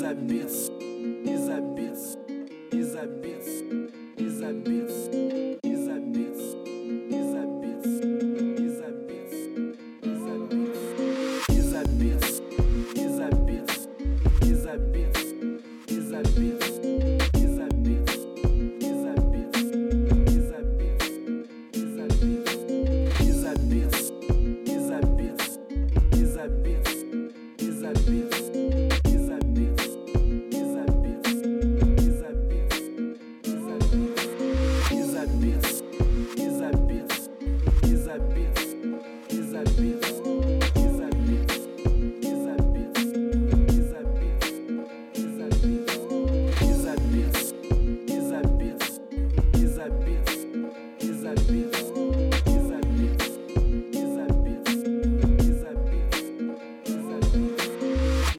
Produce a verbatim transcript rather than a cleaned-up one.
a beats, is a beats, is a beats, is a beats, is a beats, is a beats, is a beats, is a beats, is a beats, is a beats, is a beats, is a beats.